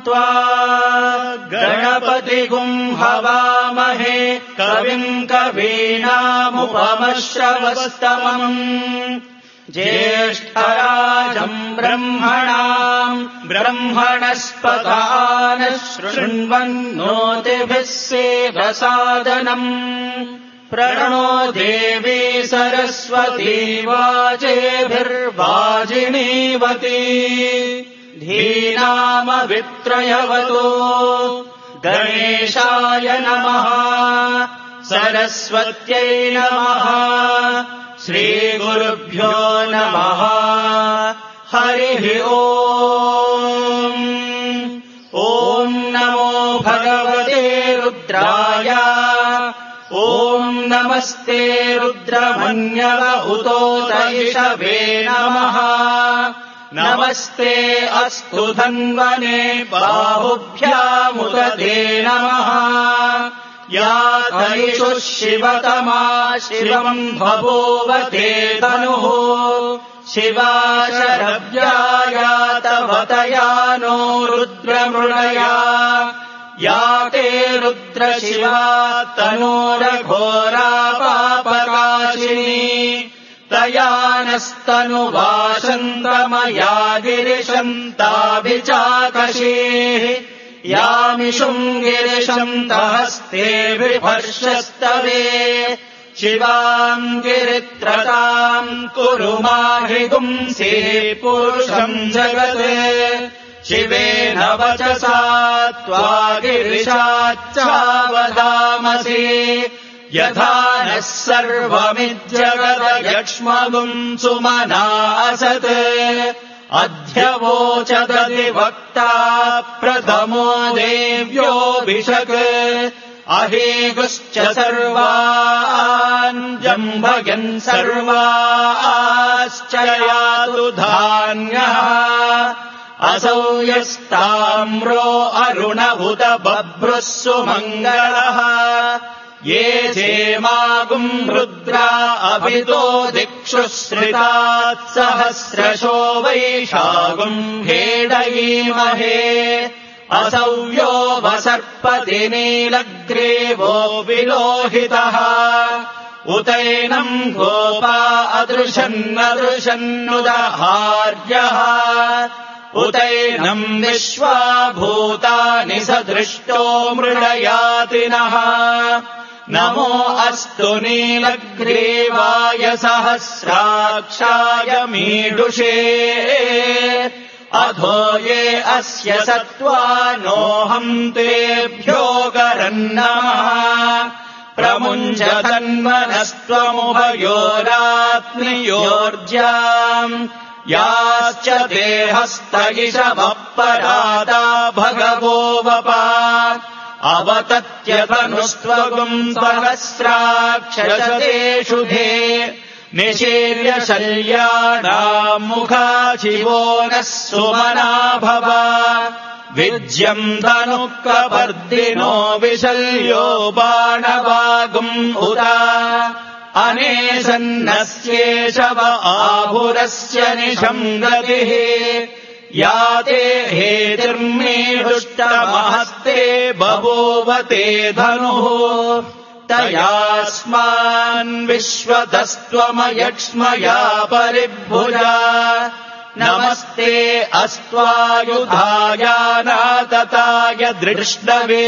त्वा गणपतिगुं हवामहे कविम् कवीनामुपमश्रवस्तमम् ज्येष्ठराजम् ब्रह्मणाम् ब्रह्मणस्पदानः शृण्वन्नोतिभिः सेदसादनम् प्रणो देवी सरस्वती वाजेभिर्वाजिनीवती धीनामवित्रयवतो गणेशाय नमः सरस्वत्यै नमः श्रीगुरुभ्यो नमः हरिः ओम् ॐ नमो भगवते रुद्राय ॐ नमस्ते रुद्रमन्यव उतोतैषवे नमः नमस्ते अस्तु धन्वने बाहुभ्यामुदते नमः या तैषुः शिवतमा शिवम् बभूवते तनुः शिवा शरव्या तवतया नो रुद्रमृळया या ते रुद्रशिवा तनोरघोरा पापकाशिनी तया नस्तनुवासन्तमया गिरिशन्ताभिचाकशीः यामिषुम् गिरिशन्तहस्ते विभर्षस्तवे शिवाम् गिरित्रताम् कुरु माहिगुंसे पुरुषम् जगत् शिवेन वचसा त्वा गिरिशाच्चावदामसि यथा नः सर्वमिज्जगदयक्ष्मगुम् सुमना असत् अध्यवोचदधिवक्ता प्रथमो देव्योऽभिषक् अहेगुश्च सर्वान् जम्भयन् सर्वाश्च यातु धान्यः असौ यस्ताम्रो अरुणभुत बभ्रुः सुमङ्गलः ये धेमागुम् रुद्रा अभितो दिक्षुः श्रितात् सहस्रशो वैशागुम् हेडयीमहे असौ यो वसर्पति नीलग्रीवो विलोहितः उतैनम् गोपा अदृशन्नदृशन्नुदहार्यः उतैनम् विश्वा भूतानि सदृष्टो मृळयातिनः नमो अस्तु नीलग्रीवाय सहस्राक्षाय मीडुषे अधो ये अस्य सत्त्वानोऽहम् तेभ्यो गरन्नमः प्रमुञ्चतन्वनस्त्वमुभयोरात्मयोर्ज्याम् याश्च देहस्तयिषवपरादा भगवो वपा अवतत्यतनुस्त्वगुम् सहस्राक्षरशतेषु धे निशीर्य शल्यानाम् मुखाशिवो नः सुमना भव विज्यम् धनुःकपर्दिनो विशल्यो बाणवागुम् उदा अनेशन्नस्येषव आहुरस्य निशम् गतिः या ते हेतिर्मे दुष्टमहस्ते बभूवते धनुः तयास्मान् विश्वतस्त्वमयक्ष्मया परिभुजा नमस्ते अस्त्वायुधाय नातताय दृष्टवे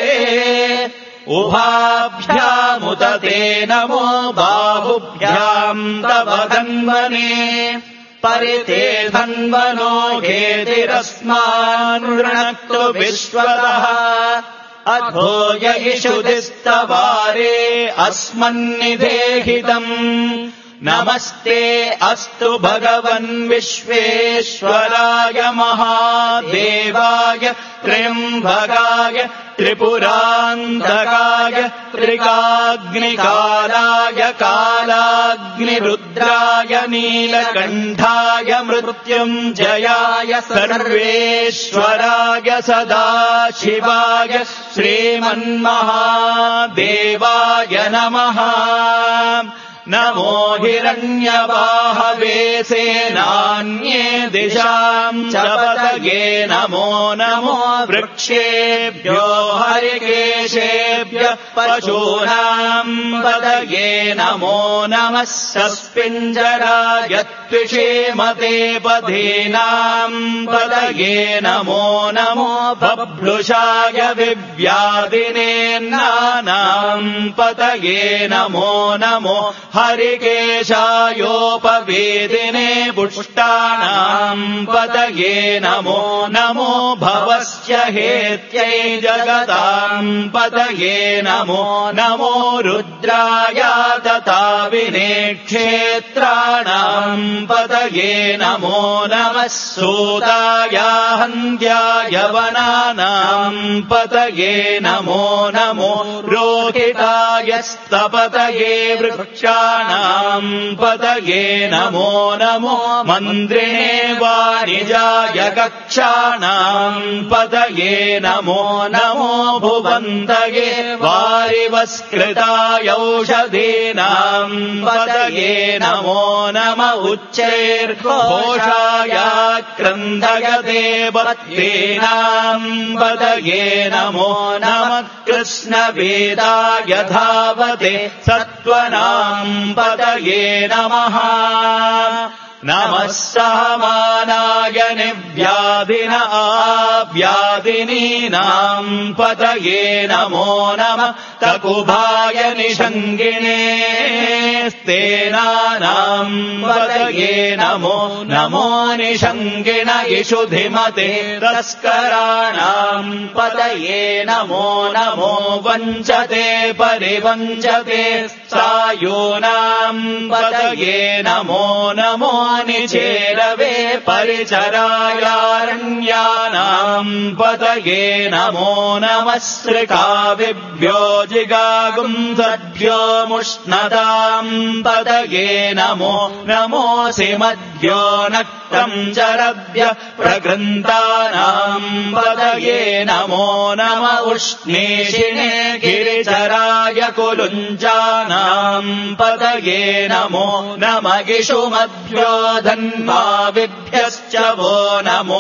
उभाभ्यामुदते नमो बाहुभ्याम् तव धन्वने परिते धन्वनो हेतिरस्मान् वृणक्तु विश्वतः अधो य इषुधिस्तवारे अस्मन्निधेहितम् नमस्ते अस्तु भगवन् विश्वेश्वराय महादेवाय त्र्यम्बकाय त्रिपुरान्तकाय त्रिकाग्निकालाय कालाग्निरुद्राय नीलकण्ठाय मृत्युञ्जयाय सर्वेश्वराय सदाशिवाय श्रीमन्महादेवाय नमः नमो हिरण्यबाहवे सेनान्ये दिशाम् च पतये नमो नमो वृक्षेभ्यो हरिकेशेभ्यः पशूनाम् पतये नमो नमः सस्पिञ्जराय त्विषेमते पथीनाम् पतये नमो नमो बभ्लुषाय विव्याधिनेन्नानाम् पतये नमो नमो हरिकेशायोपवेदिने पुष्टानाम् पतये नमो नमो भवस्य हेत्यै जगताम् पतये नमो नमो रुद्राय तथा विनेक्षेत्राणाम् पतये नमो नमः सूताय हन्त्याय वनानाम् पतये नमो नमो रोहिताय स्तपतये वृक्षाणाम् पतये नमो नमो मन्त्रिणे वाणिजाय कक्षाणाम् पतये नमो नमो भुवन्तये वारिवस्कृताय औषधीनाम् पतये नमो नम उच्चैर्घोषाय क्रन्दयते बद्धीनाम् पतये नमो नमः कृष्णवेदाय धावते सत्त्वनाम् पतये नमः नमः सहमानाय निव्याधिन आव्याधिनीनाम् पतये नमो नमः तकुभाय निषङ्गिणे स्तेनानाम् पतये नमो नमो निषङ्गिण इषुधिमते तस्कराणाम् पतये नमो नमो वञ्चते परिवञ्चते सायूनाम् पतये नमो नमो निचेरवे परिचरायारण्यानाम् पतये नमो नमः श्रिकाविभ्यो जिगागुंसद्भ्यो मुष्णताम् पतये नमो नमोऽसि मध्यो नक्तम् चरभ्य प्रगृन्तानाम् पतये नमो नम उष्णीषिणे गिरिचराय कुलुञ्जानाम् पतये नमो नम इषुमभ्यो धन्वाविभ्यश्च वो नमो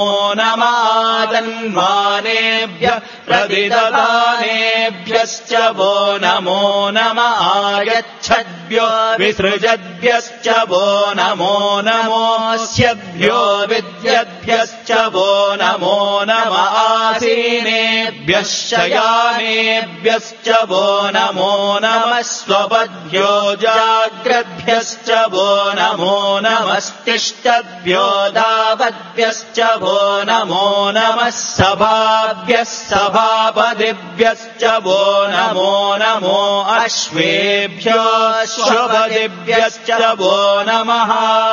नमादन्वानेभ्यः प्रदिददानेभ्यश्च वो नमो नम आयच्छद्भ्यो विसृजद्भ्यश्च वो नमो नमोऽस्यभ्यो विद्यद्भ्यश्च वो नमो नम आसीनेभ्यः शयानेभ्यश्च वो नमो नमः स्वपद्भ्यो जाग्रद्भ्यश्च वो नमो नमस्तिष्ठद्भ्यो दावद्भ्यश्च वो नमो नमः सभाभ्यः सभापदिभ्यश्च वो नमो नमो अश्वेभ्यो अश्वपदिभ्यश्च वो नमः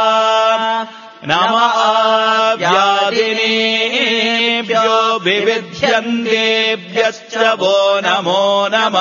नम आव्याधिनीभ्यो विविध्यन्तेभ्यश्च वो नमो नम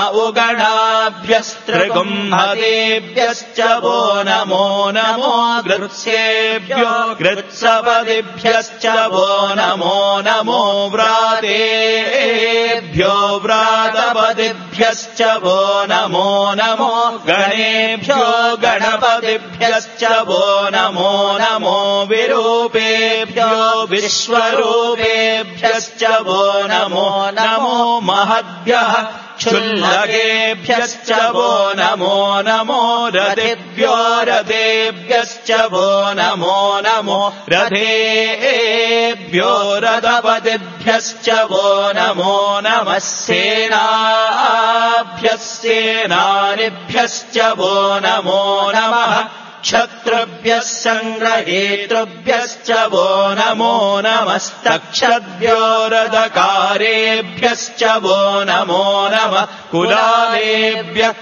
उगणाभ्यस्त्रिगुम्हतेभ्यश्च वो नमो नमो गृत्सेभ्यो गृत्सपदिभ्यश्च वो नमो नमो व्रातेभ्यो व्रातपदिभ्यश्च वो नमो नमो गणेभ्यो गणपतिभ्यश्च वो नमो नमो विरूपेभ्यो विश्वरूपेभ्यश्च वो नमो नमो महद्भ्यः क्षुल्लकेभ्यश्च वो नमो नमो रथेभ्यो रथेभ्यश्च वो नमो नमो रथेभ्यो रथपतिभ्यश्च वो नमो नमः सेनाभ्यः सेनानिभ्यश्च वो नमो नमः क्षत्रुभ्यः सङ्ग्रहेतृभ्यश्च वो नमो नमस्तक्षद्भ्यो रथकारेभ्यश्च वो नमो नमः कुलालेभ्यः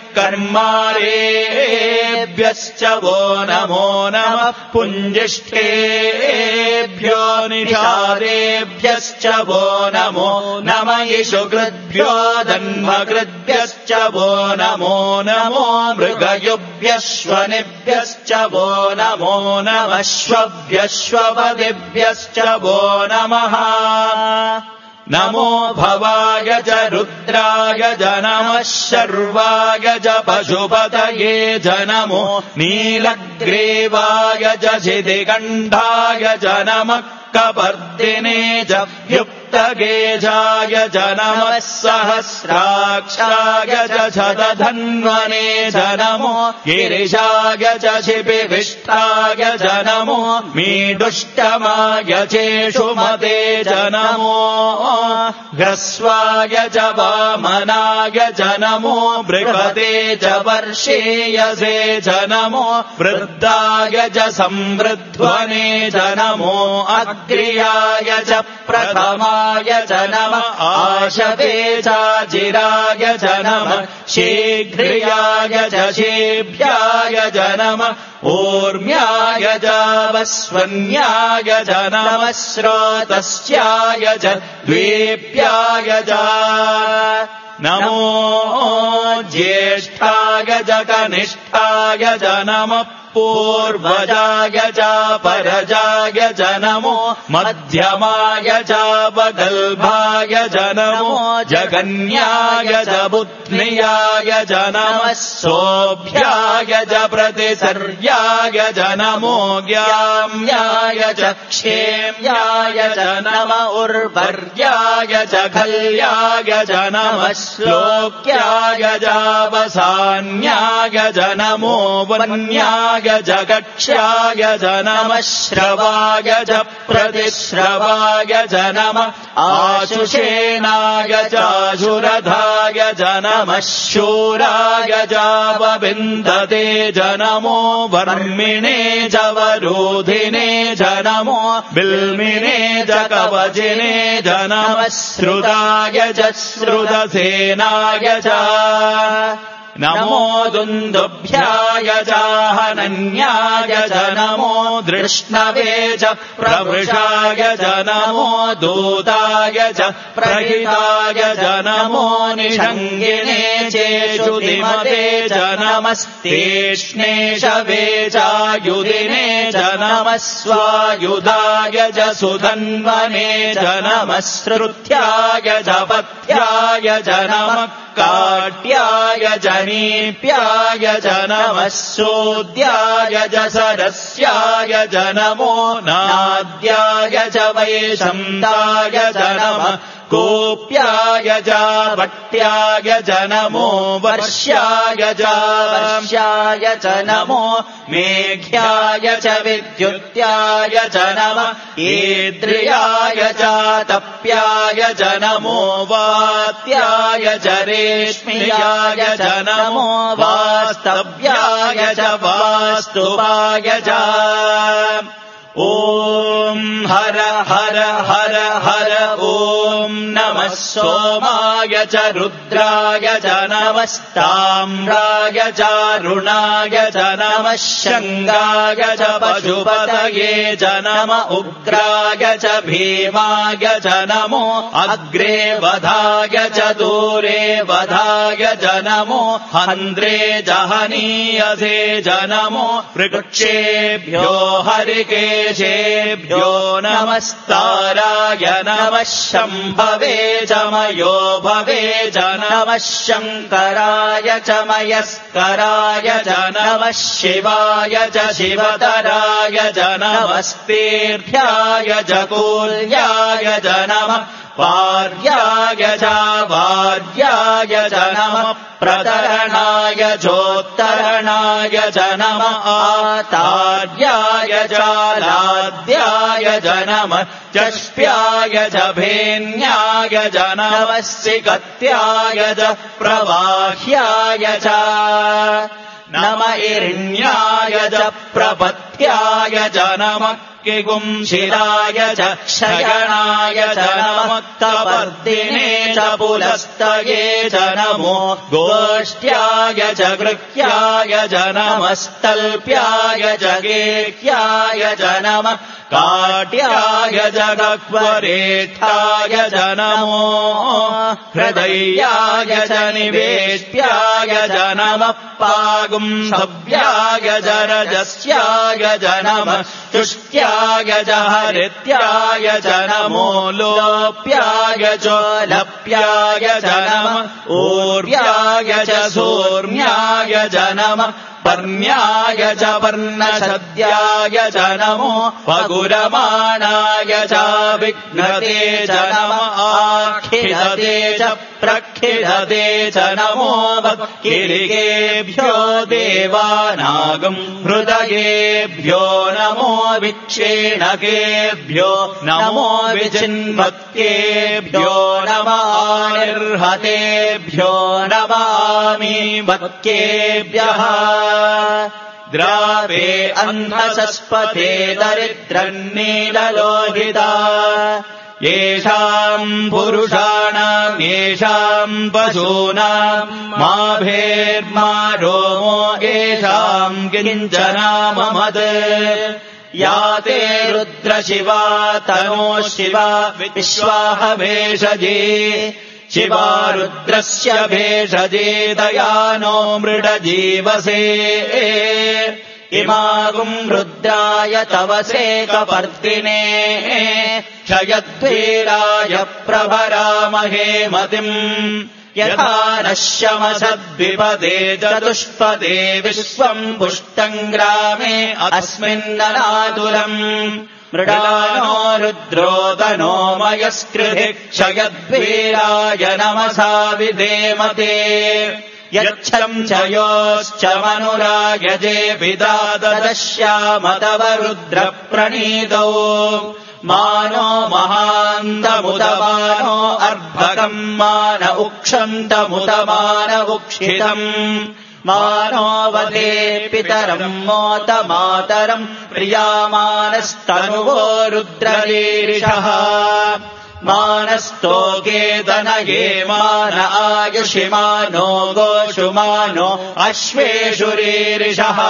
कर्मारेभ्यश्च वो नमो नमः पुञ्जिष्ठेभ्यो निषादेभ्यश्च वो नमो नम इषुकृद्भ्यो धन्वकृद्भ्यश्च वो नमो नमो मृगयुभ्यश्वनिभ्यश्च वो नमो नमः श्वभ्यश्वपदिभ्यश्च वो नमः नमो भवाय च रुद्राय च नमः शर्वाय च पशुपतये च नमो नीलग्रीवाय च शितिकण्ठाय च नमः कपर्दिने च युक्तगेजाय च नमः सहस्राक्षाय च शतधन्वने च नमो गिरिशाय च शिपिविष्टाय च नमो मीडुष्टमाय चेषुमते च नमो ह्रस्वाय च वामनाय च नमो बृहते च वर्षेयसे च नमो वृद्धाय च संवृध्वने च नमो अग्र्याय च प्रथमाय च नमः आशवे चाजिराय च नमः शीघ्रियाय च शेभ्याय च नमः ऊर्म्याय च वस्वन्याय च नमः स्रोतस्याय च द्वीप्याय च नमो ज्येष्ठाय च कनिष्ठाय च नमः पूर्वजाय च परजाय च नमो मध्यमाय च वगल्भाय च नमो जगन्याय च बुध्नियाय च नमः सोभ्याय च प्रतिसर्याय च नमो ज्ञाम्याय च क्षेम्याय च नम उर्वर्याय च खल्याय च नमः श्लोक्याय च वसान्याय च नमो वन्याय जगक्ष्याय च नमः श्रवाय च प्रतिश्रवाय च नमः आशुषेणाय चाशुरधाय च नमः शूराय च वविन्दते च नमो वर्मिणे च वरोधिने च नमो बिल्मिने च कवचिने च नमः श्रुताय च श्रुतसेनाय च नमो दुन्दुभ्याय च हनन्याय च नमो दृष्णवे च प्रवृषाय च नमो दूताय च प्रहिताय च नमो निषङ्गिने चेषुतिमते च नमस्तेष्णेशवे चायुधिने च नमः स्वायुधाय च सुधन्वने च नमः श्रुत्याय च पथ्याय च नमः काट्याय च नीप्याय च नमः सोद्याय च सरस्याय च नमो नाद्याय च वैशन्ताय च नमः कोप्याय च भट्ट्याय च नमो वर्ष्याय च नमो मेघ्याय च विद्युत्याय च नमः ईद्रियाय च तप्याय च नमो वात्याय च रेश्म्याय च नमो वास्तव्याय च वास्तुपाय च ॐ हर हर हर हर ॐ नमः सोमाय च रुद्राय च नमस्ताम्राय च रुणाय च नमः शङ्गाय च पशुपतये च नम उग्राय च भीमाय च नमो अग्रे वधाय च दूरे वधाय च नमो हन्द्रे जहनीयसे च नमो वृक्षेभ्यो हरिकेशेभ्यो नमस्ताराय नमः शम्भवे च मयो भवे च नमः शङ्कराय च मयस्कराय च नमः शिवाय च शिवतराय च नमस्तीर्थ्याय च कूल्याय च नमः वार्याय च वार्याय च नमः प्रतरणाय चोत्तरणाय च नमः आतार्याय च लाद्याय च नमः चष्प्याय च भेन्याय च नमः सिकत्याय च प्रवाह्याय च नम इरण्याय च प्रपत्याय च नमः किगुंशिराय च शयनाय च नमः कपर्दिने च पुलस्तये च नमो गोष्ट्याय च गृह्याय च नमस्तल्प्याय च गेह्याय च नमः काट्याय जगक्वरेष्ठाय च नमो हृदयाय च निवेष्ट्याय च नमः पागुंसव्याय च रजस्याय च नमः तुष्ट्याय च हरित्याय च नमो लोप्याय च लप्याय च नमः ऊर्व्याय च सूर्म्याय च नमः पर्ण्याय च पर्णशद्याय च नमो पगुरमाणाय च विघ्नते च नमः आखिलते च प्रखिलते च नमो वक्किलिकेभ्यो देवानागम् हृदयेभ्यो नमो विक्षेणकेभ्यो नमो विचिन्वक्केभ्यो नमः निर्हतेभ्यो नमामि वक्केभ्यः द्रावे अन्धसस्पते दरिद्रन्नीललोहिता येषाम् पुरुषाणाम् येषाम् पशूनाम् मा भेर्मा रोमो येषाम् किञ्चनाममत् या ते रुद्रशिवा तनो शिवा विश्वाह भेषजे शिवा रुद्रस्य भेषजे दयानो मृडजीवसे इमागुम् रुद्राय तवसे कपर्दिने क्षयद्वीराय प्रभरामहे मतिम् यथा नश्यमसद्विपदे चतुष्पदे विश्वम् पुष्टम् ग्रामे अस्मिन्ननातुलम् मृडानो रुद्रोदनो मयस्कृधि क्षयद्वीराय नमसा विधेमते यच्छम् च योश्च मनुरायजे विदादश्याम तव रुद्रप्रणीतौ मानो महान्तमुदमानो अर्भकम् मान उक्षन्तमुदमान उक्षितम् मानो वदे पितरम् मोत मातरम् प्रियामानस्तनुवो रुद्ररीरिषः मानस्तोके दनये मान आयुषिमानो गोषुमानो अश्वेषु रीरिषः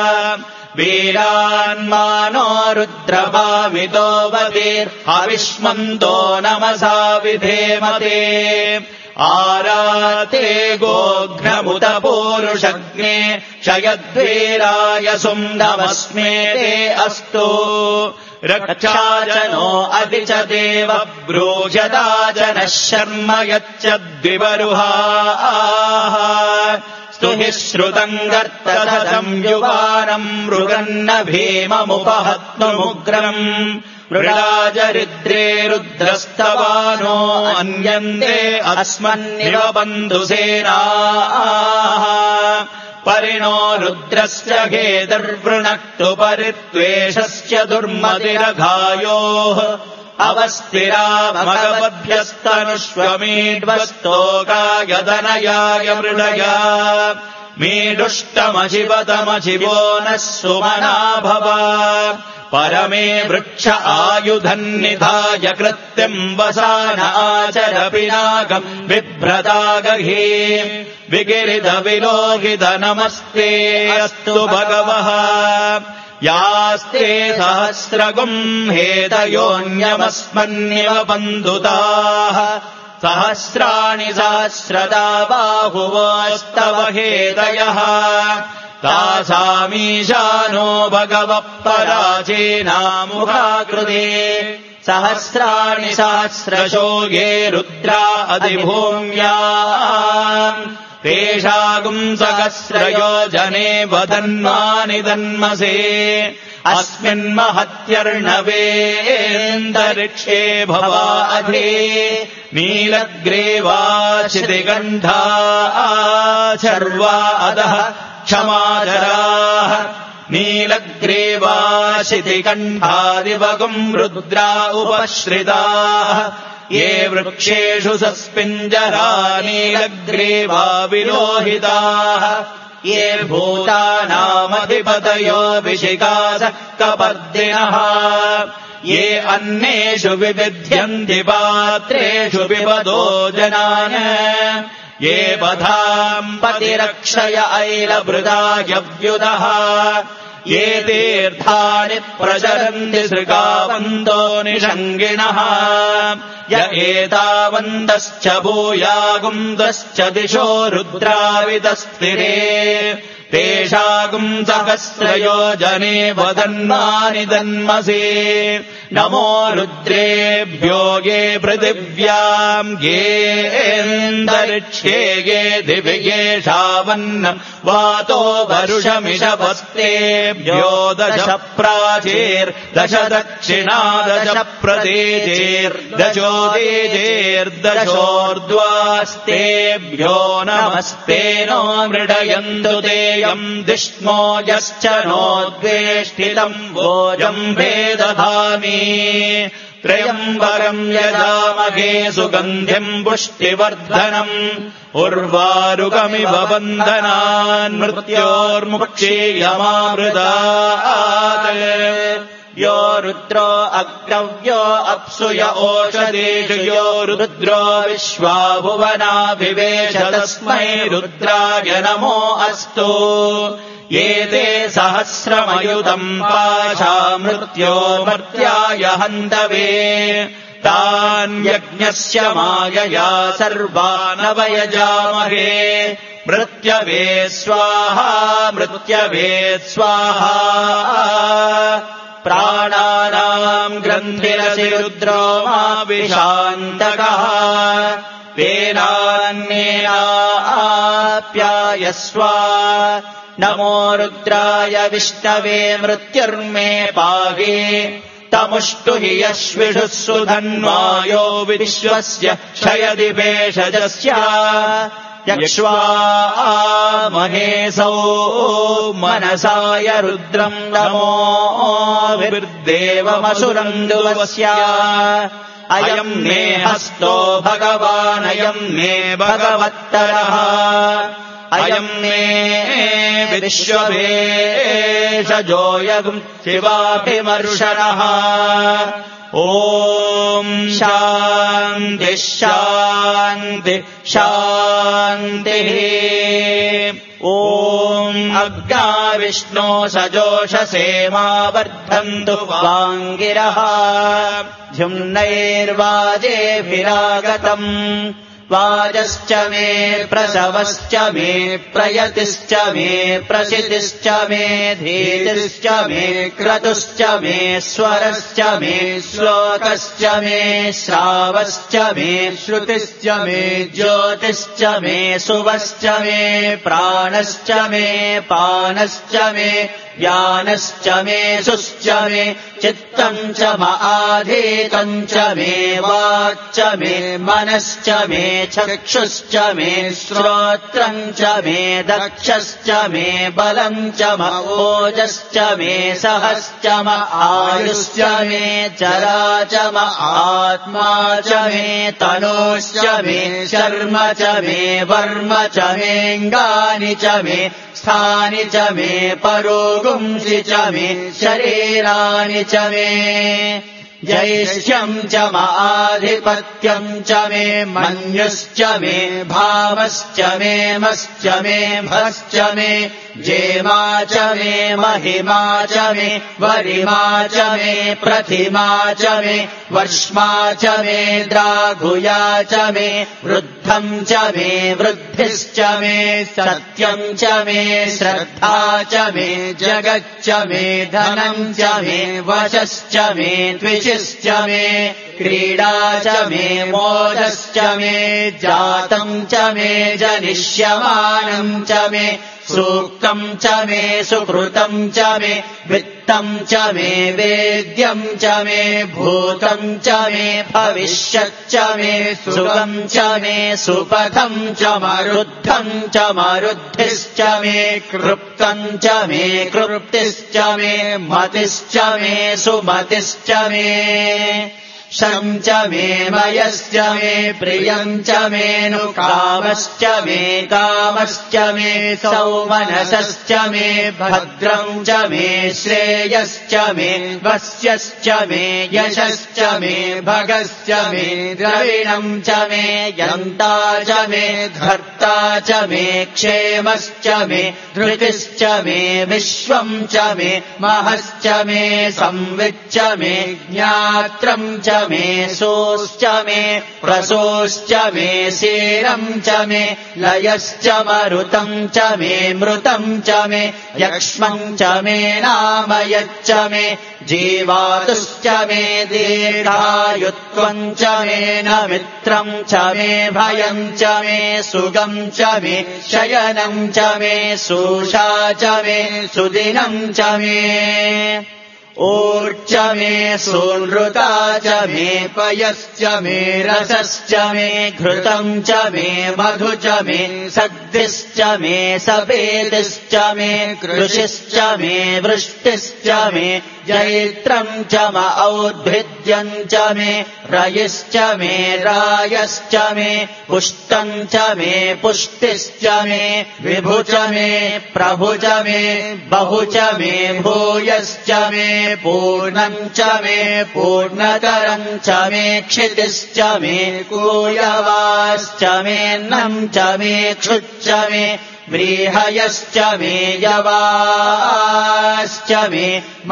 वीरान्मानो रुद्रभामितो वदेर्हविष्मन्तो नमसा विधेमते आराते गोघ्नमुत पूरुषग्ने क्षयद्वीराय सुम्नमस्मे ते अस्तु रक्षाजनो अधि च देव ब्रूजदाजनः शर्म यच्चद्विवरुहाः स्तुहि श्रुतम् गर्तदम् युवानम् मृगन्न भीममुपहत्नुमुग्रम् मृडाजरिद्रे रुद्रस्तवानो अन्यन्ते अस्मन्निव बन्धुसेनाः परिणो रुद्रस्य घेदर्वृणक्तु परित्वेषस्य दुर्मतिरघायोः अवस्थिरामगवभ्यस्तनुष्वमीड्वस्तोकायदनयाय मृडया मीडुष्टमशिवतमशिवो नः सुमना भव परमे वृक्ष आयुधन्निधाय कृत्यम् वसान आचर पिनाकम् बिभ्रतागही विगिरिद विलोहित नमस्ते अस्तु भगवः यास्ते सहस्रगुम् हेतयोऽन्यमस्मन्निव बन्धुताः सहस्राणि सहस्रदा बाहुवोस्तव हेतयः तासामीशानो भगवः पराचीनामुखाकृते सहस्राणि सहस्रशो ये रुद्रा अधिभूम्या तेषागुम् सहस्रयोजने वदन्मानि दन्मसे अस्मिन्महत्यर्णवेऽन्तरिक्षे भवा अधि नीलग्रीवाचितिगण्धा शर्वा अधः क्षमादराः नीलग्रीवाशितिकण्ठादिवगुम् रुद्रा उपश्रिताः ये वृक्षेषु सस्पिञ्जरा नीलग्रीवा विलोहिताः ये भूतानामधिपतयो विशिखासः कपर्दिनः ये अन्नेषु विविध्यन्ति पात्रेषु पिबतो जनान् ये पथाम् पतिरक्षय ऐलभृदायव्युदः ये तीर्थानि प्रचरन्ति सृगावन्तो निषङ्गिणः य एतावन्तश्च भूयागुन्दश्च दिशो रुद्रावितस्थिरे तेषागुम् सहस्रयोजने वदन्मानि दन्मसि नमो रुद्रेभ्यो ये पृथिव्याम् येऽन्तरिक्षे ये दिवि येषावन्नम् वातो वरुषमिषभस्तेभ्यो दश प्राचीर्दश दक्षिणा दश प्रतीचीर्दशोदीचीर्दशोर्ध्वास्तेभ्यो नमस्ते नो मृडयन्तु तेयम् दिष्मो यश्च नोद्वेष्टितम् भोजम् भेदधामि त्र्यम्बकम् यजामहे सुगन्धिम् पुष्टिवर्धनम् उर्वारुकमिव बन्धनान् मृत्योर्मुक्षीयमामृतात् यो रुद्रो अग्रव्यो अप्सुय ओषधीषु यो रुद्रो विश्वा भुवनाभिवेश तस्मै रुद्राय नमो अस्तु एते सहस्रमयुतम् पाशा मृत्यो मर्त्याय हन्तवे तान् यज्ञस्य मायया सर्वानवयजामहे मृत्यवे स्वाहा मृत्यवे स्वाहा प्राणानाम् ग्रन्थिरसि रुद्रो मा विशान्तकः तेनान्येनाप्यायस्व नमो रुद्राय विष्णवे मृत्युर्मे पाहि तमुष्टु हि यश्विषुः सुधन्वायो विश्वस्य क्षयति भेषजस्य यक्ष्वा महेशौ मनसाय रुद्रम् नमोभिर्देवमसुरम् दुवस्य अयम् मे हस्तो भगवानयम् मे भगवत्तरः अयम् मे विश्वभेषजोऽयम् शिवाभिमर्शनः ॐ शान्तिः शान्तिः शान्तिः ॐ अग्ना विष्णो सजोषसेमा वर्धन्तु वाङ्गिरः द्युम्नैर्वाजेभिरागतम् वाजश्च मे प्रसवश्च मे प्रयतिश्च मे प्रसितिश्च मे धीतिश्च मे क्रतुश्च मे स्वरश्च मे श्लोकश्च मे श्रावश्च मे श्रुतिश्च मे ज्योतिश्च मे सुवश्च मे प्राणश्च मे पानश्च मे ज्ञानश्च मे सुश्च मे चित्तम् च आधीतम् च मे वाक्च मे मनश्च मे चक्षुश्च मे श्रोत्रम् च मे दक्षश्च मे बलम् च ओजश्च मे सहश्च आयुश्च मे चरा च आत्मा च मे तनोश्च मे शर्म च मे वर्म च मेऽङ्गानि च मे स्थानि च मे परोगुंसि च मे शरीराणि च मे जैष्ठ्यम् च आधिपत्यम् च मे मन्युश्च मे भावश्च मे मश्च मे भश्च मे जेमा च मे महिमा च मे वरिमा च मे प्रतिमा च मे वर्ष्मा च मे द्राघुया च मे वृद्धम् च मे वृद्धिश्च मे सत्यम् च मे श्रद्धा च मे जगच्च मे धनम् च मे वशश्च मे द्विषश्च मे क्रीडा च मे मोदश्च मे जातम् च मे जनिष्यमानम् च मे सूक्तम् च मे सुकृतम् च मे वित्तम् च मे वेद्यम् च मे भूतम् च मे भविष्यच्च मे सुखम् च मे सुपथम् च मरुद्धम् च मरुद्धिश्च मे कृप्तम् च मे कृप्तिश्च मे मतिश्च मे सुमतिश्च मे शम् च मे मयश्च मे प्रियम् च मेऽनुकामश्च मे कामश्च मे सौमनसश्च मे भद्रम् च मे श्रेयश्च मे वस्यश्च मे यशश्च मे भगश्च मे द्रविणम् च मे यन्ता च मे धर्ता धाता च मे क्षेमश्च मे धृतिश्च मे विश्वम् च मे महश्च मे संविच्च मे ज्ञात्रम् च मे सोश्च मे प्रसोश्च मे शीरम् च मे लयश्च मरुतम् च मे मृतम् च मे यक्ष्मम् च मे नामयच्च मे जीवातुश्च मे दीर्घायुत्वम् च मे न मित्रम् च मे भयम् च मे सुगम् च मे शयनम् च मे सुषा च मे सुदिनम् च मे ऊर्च मे सुनृता च मे पयश्च मे रसश्च मे घृतम् च मे मधु च मे सद्दिश्च मे सपेदिश्च मे कृषिश्च मे वृष्टिश्च मे जैत्रम् च म औद्भिद्यम् च मे रयिश्च मे रायश्च मे पुष्टम् च मे पुष्टिश्च मे विभु च मे प्रभु च मे बहु च मे भूयश्च मे पूर्णम् च मे पूर्णतरम् च मे क्षितिश्च मे कूयवाश्च मेऽन्नम् च मे क्षुच्च मे व्रीहयश्च मे यवाश्च मे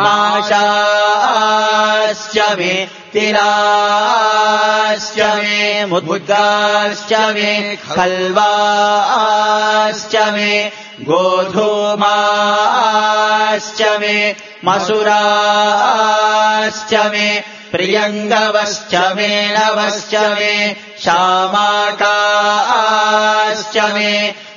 माशाश्च मे तिलाश्च मे मुद्गाश्च मे खल्वाश्च मे गोधूमाश्च मे मसुराश्च मे प्रियङ्गवश्च मे नवश्च मे शामाकाश्च मे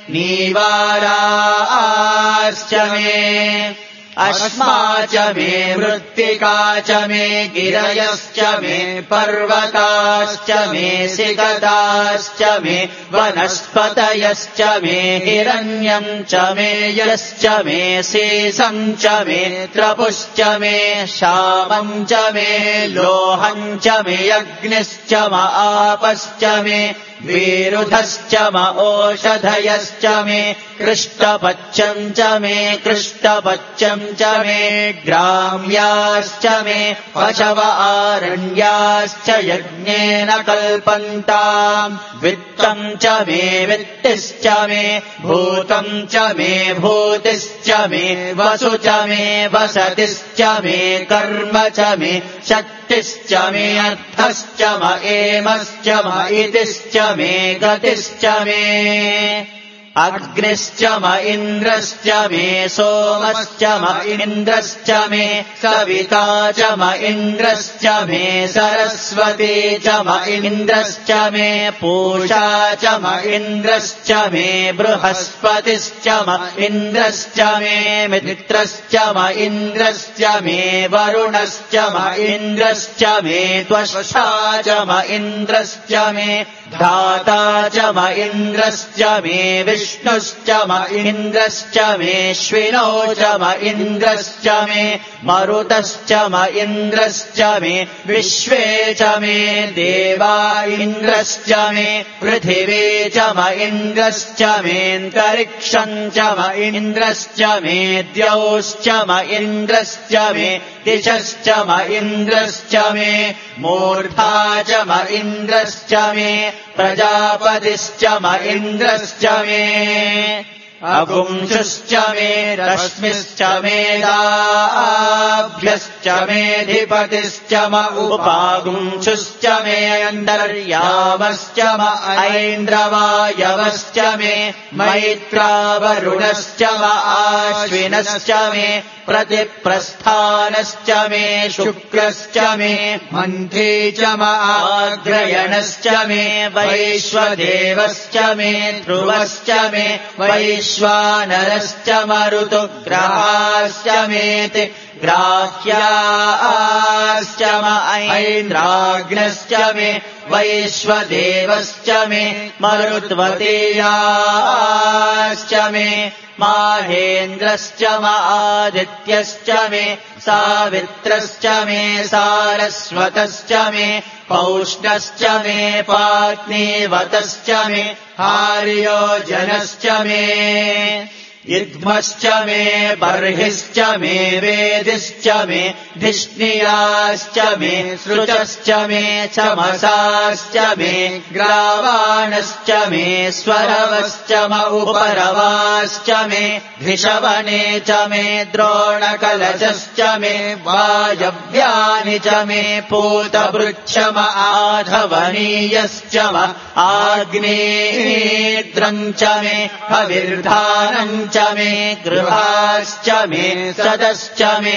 नीवाराश्च मे अश्मा च मे मृत्तिका च मे गिरयश्च मे पर्वताश्च मे सिगताश्च मे वनस्पतयश्च मे हिरण्यम् च मे यश्च मे शेषम् च मे त्रपुश्च मे श्यामम् च मे लोहम् च मे अग्निश्च म आपश्च मे विरुधश्च म ओषधयश्च मे कृष्टपच्यम् च मे कृष्टपच्यम् च मे ग्राम्याश्च मे पशव आरण्याश्च यज्ञेन कल्पन्ताम् वित्तम् च मे वित्तिश्च मे भूतम् च मे भूतिश्च मे वसु च मे वसतिश्च मे कर्म च मे शक्तिश्च मे अर्थश्च म एमश्च म इतिश्च मे गतिश्च मे अग्निश्च म इन्द्रश्च मे सोमश्च म इन्द्रश्च मे सविता च म इन्द्रश्च मे सरस्वती च म इन्द्रश्च मे पूषा च म इन्द्रश्च मे बृहस्पतिश्च म इन्द्रश्च मे मित्रश्च म इन्द्रश्च मे वरुणश्च म इन्द्रश्च मे त्वष्टा च म इन्द्रश्च मे धाता च म इन्द्रश्च मे विष्णुश्च म इन्द्रश्च मेऽश्विनो च म इन्द्रश्च मे मरुतश्च म इन्द्रश्च मे विश्वे च मे देवा इन्द्रश्च मे पृथिवी च म इन्द्रश्च मेऽन्तरिक्षम् च म इन्द्रश्च मे द्यौश्च म इन्द्रश्च मे दिशश्च म इन्द्रश्च मे मूर्धा च म इन्द्रश्च मे प्रजापतिश्च म इन्द्रश्च मे अपुंसुश्च मे रश्मिश्च मेधाभ्यश्च मेऽधिपतिश्च म उपागुंसुश्च मे अन्तर्यामश्च म ऐन्द्रवायवश्च मे मैत्रावरुणश्च म आश्विनश्च मे प्रतिप्रस्थानश्च मे शुक्रश्च मे मन्त्री च म आग्रयणश्च मे वैश्वदेवश्च मे ध्रुवश्च मे वैश्वानरश्च मरुतुग्रहाश्च मेति ग्राह्याश्च म ऐन्द्राग्नश्च मे वैश्वदेवश्च मे मरुत्वतीयाश्च मे माहेन्द्रश्च म आदित्यश्च मे सावित्रश्च मे सारस्वतश्च मे पौष्णश्च मे पाग्नीवतश्च मे आर्योजनश्च मे इद्मश्च मे बर्हिश्च मे वेदिश्च मे धिष्णियाश्च मे सृचश्च मे चमसाश्च मे ग्रावाणश्च मे स्वरवश्च म उपरवाश्च मे धिषवने च मे द्रोणकलशश्च मे वायव्यानि च मे पूतवृक्षम आधवनीयश्च म आग्नेयद्रम् च मे हविर्धानम् च मे गृहाश्च मे सदश्च मे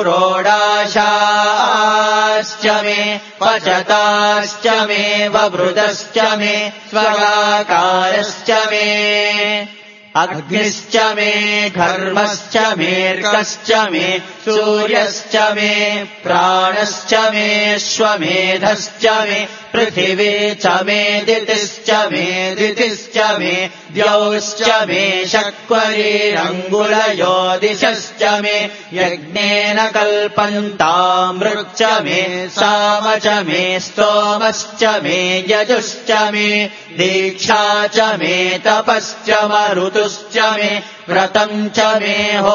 पुरोडाशाश्च मे पचताश्च मे ववृतश्च मे स्वगाकारश्च मे अग्निश्च मे घर्मश्च मेऽर्कश्च मे सूर्यश्च मे प्राणश्च मे श्वमेधश्च मे पृथिवी च मे दितिश्च मे दितिश्च मे द्यौश्च मे शक्वरीरङ्गुलयो दिशश्च मे यज्ञेन कल्पन्तामृच्च मे साम च मे स्तोमश्च मे यजुश्च मे दीक्षा च मे तपश्च मरुतुश्च मे व्रतम् च मे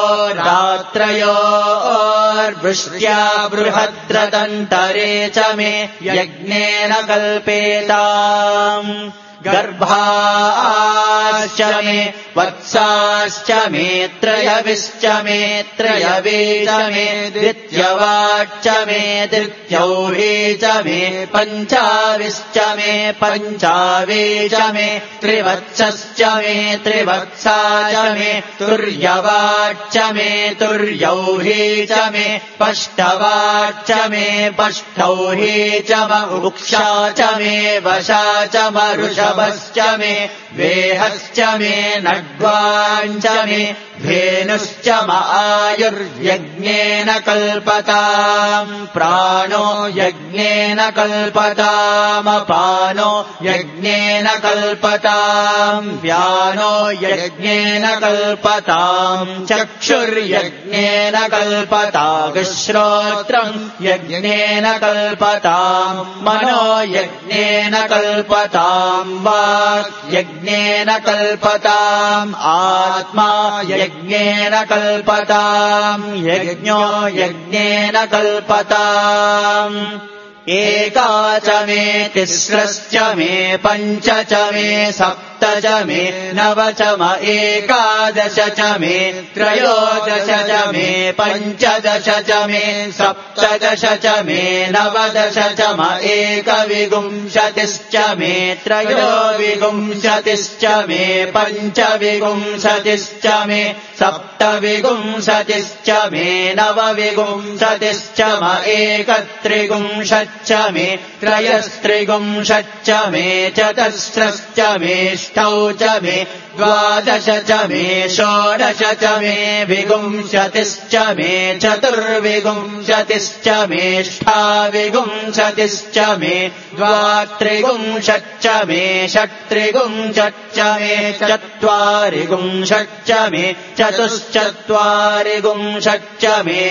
होरात्रयोर्वृष्ट्या बृहद्रतन्तरे च मे यज्ञेन कल्पेताम् गर्भाश्च मे वत्साश्च मे त्रयविश्च मे त्रयवे च मे द्वितीयवाच्च मे द्वितीयौहे च मे पञ्चाविश्च मे पञ्चावे च मे त्रिवत्सश्च मे त्रिवत्सा च मे तुर्यवाच्च मे तुर्यौहे च मे पष्टवाच्च मे पष्टौहे च म उक्षा च मे वशा च मरुषभश्च मे वेहश्च मे नड्वाञ्च मे धेनुश्च म आयुर्यज्ञेन कल्पताम् प्राणो यज्ञेन कल्पतामपानो यज्ञेन कल्पताम् व्यानो यज्ञेन कल्पताम् चक्षुर्यज्ञेन कल्पताम् श्रोत्रम् यज्ञेन कल्पताम् मनो यज्ञेन कल्पताम् वाक् यज्ञेन कल्पताम् आत्मा यज्ञेन कल्पताम् यज्ञो यज्ञेन कल्पताम् एका च मे तिस्रश्च मे पञ्च च मे सप्त च मे नव च म एकादश च मे त्रयोदश च मे पञ्चदश च मे सप्तदश च मे नवदश च म एकविंशतिश्च मे त्रयोविंशतिश्च मे पञ्चविंशतिश्च मे सप्तविंशतिश्च मे नवविंशतिश्च म एकत्रिंशच्च मे त्रयस्त्रिंशच्च मे चतस्रश्च मेष्टौ च मे द्वादश च मे षोडश च मे विंशतिश्च मे चतुर्विंशतिश्च मेष्ठाविंशतिश्च मे द्वात्रिंशच्च मे षट्त्रिंशच्च मे चत्वारिंशच्च मे चतुश्चत्वारिंशच्च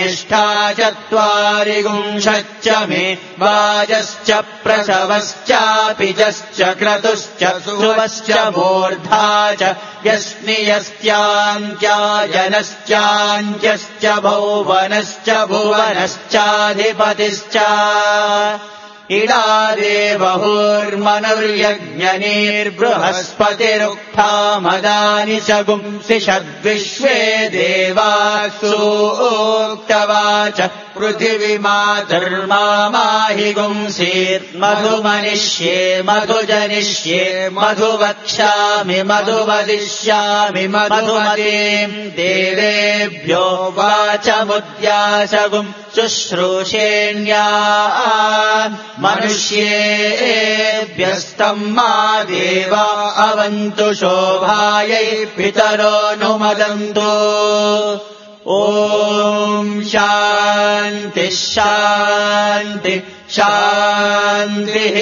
मेष्ठाचत्वारिंशच्च मे वाजश्च प्रसवश्चापिजश्च क्रतुश्च सुवश्च मूर्धा च यस्नियस्यान्त्याजनश्चान्त्यश्च भौवनश्च भुवनश्चाधिपतिश्च इडादेवहुर्मनुर्यज्ञनीर्बृहस्पतिरुक्थामदानि च गुंसि षद्विश्वे देवासूक्तवाच पृथिवीमातर्माहि गुंसीर्मधुमनिष्ये मधुजनिष्ये मधुवक्ष्यामि मधुवदिष्यामि मधुमतीम् देवेभ्यो वाचमुद्यासगुम् शुश्रूषेण्या मनुष्येभ्यस्तम् मा देवा अवन्तु शोभायै पितरोऽनुमदन्तु ॐ शान्ति शान्ति शान्तिः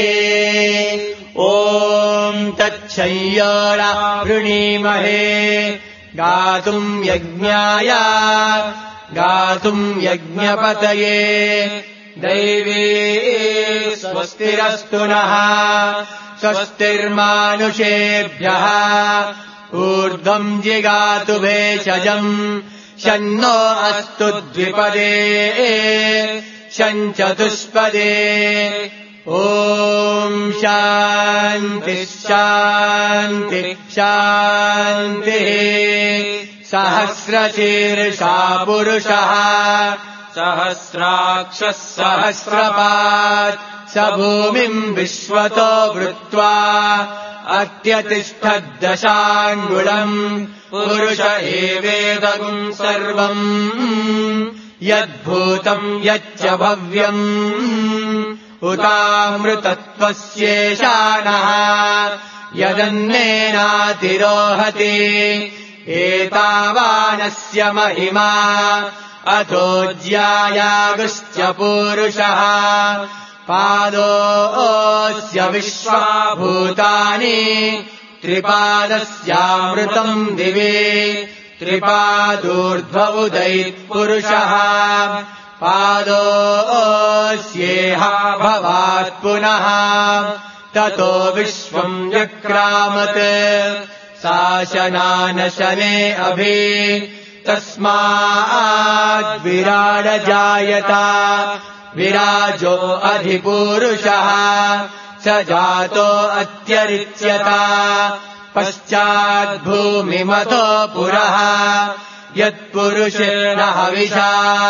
ॐ तच्छय्यारा वृणीमहे गातुम् यज्ञाय गातुम् यज्ञपतये दैवे स्वस्तिरस्तु नः स्वस्तिर्मानुषेभ्यः ऊर्ध्वम् जिगातु भेषजम् शन्नो अस्तु द्विपदे शञ्चतुष्पदे ॐ शान्तिः शान्तिः शान्तिः सहस्रशीर्षा पुरुषः सहस्राक्षः सहस्रपात् स भूमिम् विश्वतो वृत्वा अत्यतिष्ठद्दशाङ्गुलम् पुरुष एवेदम् सर्वम् यद्भूतम् यच्च भव्यम् उतामृतत्वस्येषाणः यदन्नेनातिरोहति एतावानस्य महिमा अथो ज्यायागुश्च पूरुषः पादोऽस्य विश्वाभूतानि त्रिपादस्यामृतम् दिवे त्रिपादूर्ध्व उदैत्पुरुषः पादोऽस्येह भवात् पुनः ततो विश्वम् व्यक्रामत् शासनानशने अभि तस्माद्विराडजायत विराजो अधिपूरुषः स जातो अत्यरिच्यत पश्चाद्भूमिमतो पुरः यत्पुरुषेण हविषा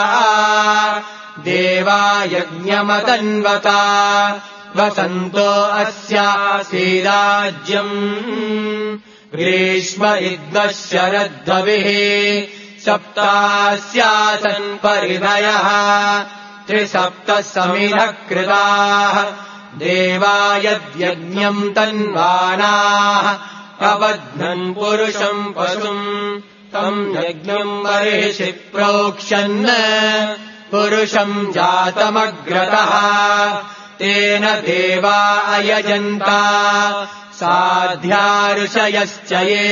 देवा यज्ञमतन्वता वसन्तो अस्यासीदाज्यम् ग्रीष्म इद्मः शरद्धविः सप्तास्यासन् परिधयः त्रिसप्तः समिधः कृताः देवा यद्यज्ञम् तन्वानाः अबध्नन् पुरुषम् पशुम् तम् यज्ञम् बर्हिषि प्रोक्ष्यन् पुरुषम् जातमग्रतः तेन देवा अयजन्ता साध्या ऋषयश्च ये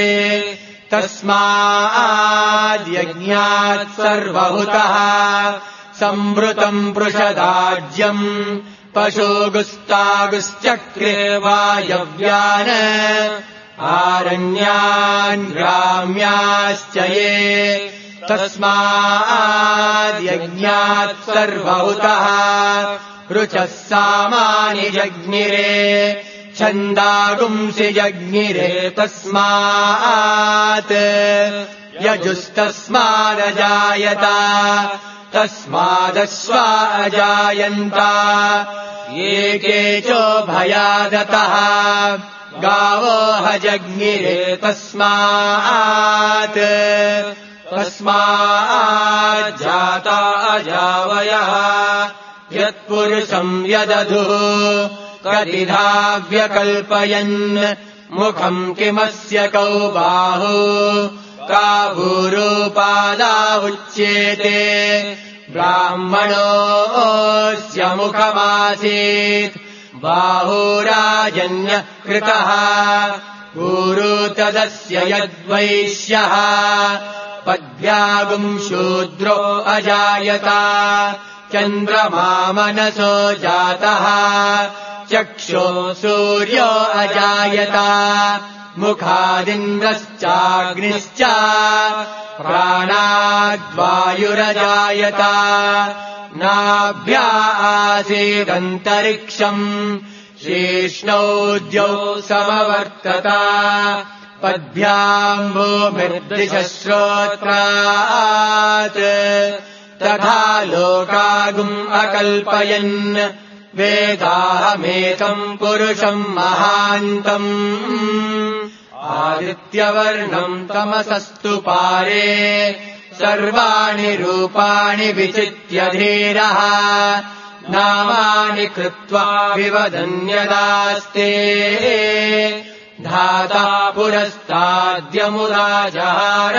तस्माद्यज्ञात् सर्वहुतः संवृतम् पृषदाज्यम् पशुगुस्तागुश्चक्रे वायव्यान् आरण्यान् ग्राम्याश्च ये तस्माद्यज्ञात् सर्वहुतः ऋचः सामानि जज्ञिरे छन्दागुंसि जज्ञिरे तस्मात् यजुस्तस्मादजायत तस्मादश्वा अजायन्त ये केचोभयादतः गावो हजज्ञिरे तस्माज्जाता अजावयः यत्पुरुषम् यदधुः कतिधा व्यकल्पयन् मुखम् किमस्य कौ बाहु का भूरूपादा उच्येते ब्राह्मणोऽस्य मुखमासीत् बाहुराजन्य कृतः भूरू तदस्य यद्वैश्यः पद्भ्यागुम् शूद्रो अजायत चन्द्रमा मनसो जातः चक्षो सूर्यो अजायत मुखादिन्द्रश्चाग्निश्च प्राणाद्वायुरजायत नाभ्या आसीदन्तरिक्षम् शीर्ष्णौद्यौ समवर्तत पद्भ्याम् भूमिर्दिशश्रोत्रात् तथा लोकागुम् अकल्पयन् वेदाहमेकम् पुरुषम् महान्तम् आदित्यवर्णम् तमसस्तु पारे सर्वाणि रूपाणि विचित्य धीरः नामानि कृत्वा विवदन्यदास्ते धाता पुरस्ताद्यमुराजहार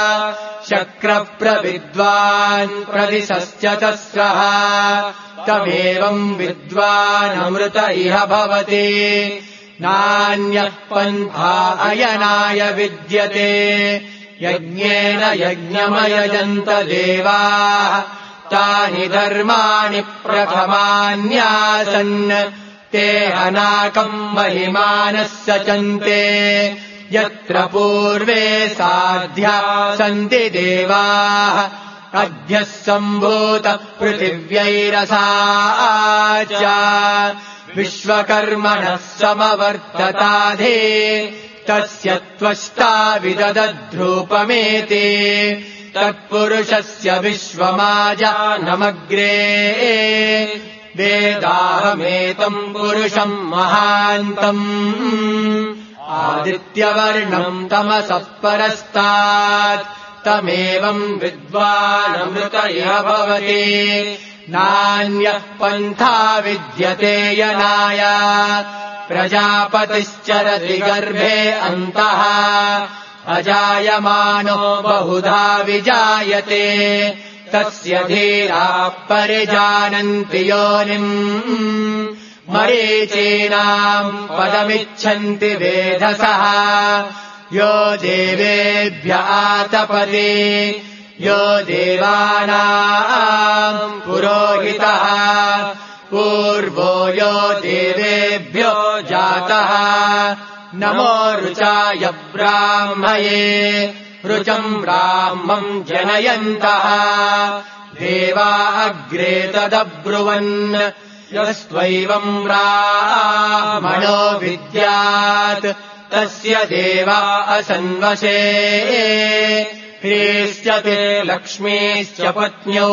शक्रप्रविद्वान् प्रदिशश्च तस्रः तमेवम् विद्वानमृत इह भवति नान्यः पन्था अयनाय विद्यते यज्ञेन यज्ञमयजन्त देवाः तानि धर्माणि प्रथमान्यासन् ते अनाकम् महिमानः सचन्ते यत्र पूर्वे साध्या सन्ति देवाः अद्य सम्भूत पृथिव्यैरसा च विश्वकर्मणः समवर्तताधे तस्य त्वष्टा विदधद्रूपमेति तत्पुरुषस्य विश्वमाजानमग्रे वेदाहमेतम् पुरुषम् महान्तम् आदित्यवर्णम् तमसः परस्तात् तमेवम् विद्वानमृत इह भवति नान्यः पन्था विद्यते यनाय प्रजापतिश्चरति गर्भे अन्तः अजायमानो बहुधा विजायते तस्य धीराः परिजानन्ति योनिम् मरीचीनाम् पदमिच्छन्ति वेधसः यो देवेभ्य आतपति यो देवानाम् पुरोहितः पूर्वो यो देवेभ्यो जातः नमो ऋचाय ब्राह्मये ऋचम् ब्राह्मम् जनयन्तः देवा अग्रे तदब्रुवन् यस्त्वैवम् ब्राह्मणो विद्यात् तस्य देवा असन्वशे ह्रीश्चते लक्ष्मीश्च पत्न्यौ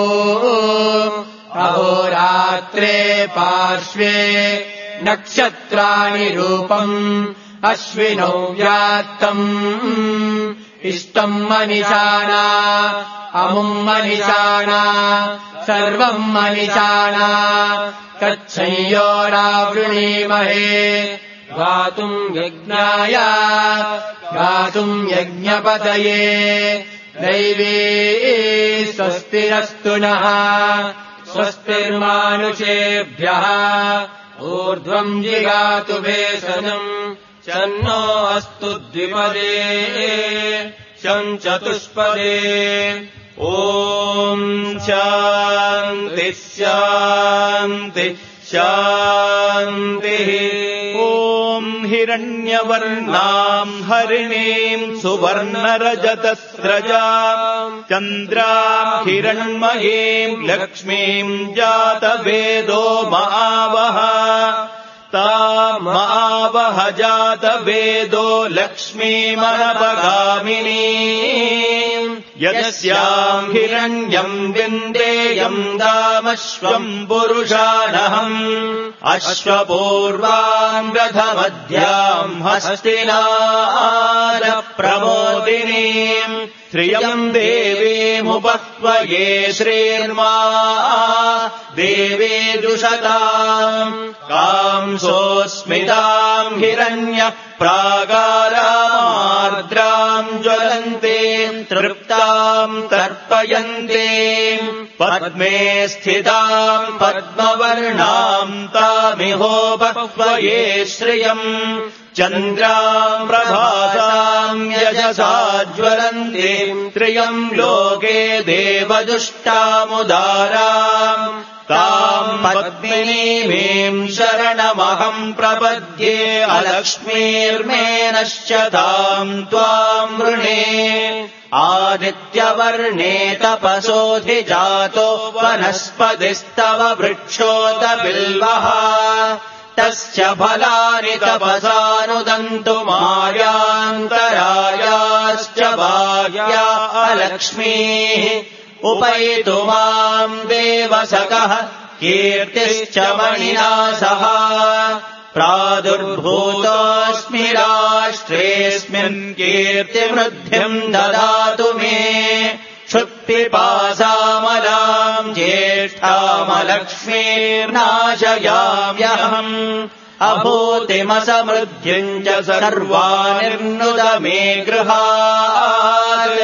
अहोरात्रे पार्श्वे नक्षत्राणि रूपम् अश्विनौ व्यात्तम् इष्टम् मनिषाणा अमुम् मनिषाणा सर्वम् मनिषाणा तच्छंयोरावृणीमहे गातुम् यज्ञाय गातुम् यज्ञपतये दैवी स्वस्तिरस्तु नः स्वस्तिर्मानुषेभ्यः ऊर्ध्वम् जिगातु भेषजम् चन्नो अस्तु द्विपदे शं चतुष्पदे ॐ शान्तिः शान्तिः शान्तिः ॐ हिरण्यवर्णाम् हरिणीम् सुवर्णरजतस्रजाम् चन्द्राम् हिरण्मयीम् लक्ष्मीम् जातवेदो महावः तामावह जातवेदो लक्ष्मीमनपगामिनी यस्याम् हिरण्यम् विन्देयम् दामश्वम् पुरुषाणहम् अश्वपूर्वाम् रथमध्याम् हस्तिनारप्रमोदिनीम् श्रियम् देवीमुपह्वये श्रीर्मा देवीजुषताम् कांसोऽस्मिताम् हिरण्य प्रागारामार्द्राम् ज्वलन्तीम् तृप्ताम् तर्पयन्तीम् पद्मे स्थिताम् पद्मवर्णाम् तामिहोपह्वये श्रियम् चन्द्राम् प्रभासाम् यजसा ज्वलन्तीम् त्रियम् लोके देवदुष्टामुदाराम् ताम् पद्मिनीमीम् शरणमहम् प्रपद्ये अलक्ष्मीर्मे नश्यताम् त्वाम् वृणे आदित्यवर्णे तपसोऽधिजातो वनस्पतिस्तव वृक्षोत बिल्वः तस्य फलानि तपसानुदन्तु मायान्तरायाश्च भाग्या अलक्ष्मीः उपैतु माम् देवसकः कीर्तिश्च मणिना सह प्रादुर्भूतोऽस्मि राष्ट्रेऽस्मिन् कीर्तिवृद्धिम् ददातु मे क्षुत्पिपासामलाम् ज्येष्ठामलक्ष्मीर्नाशयाम्यहम् अभूतिमसमृद्धिम् च सर्वानिर्नुद मे गृहात्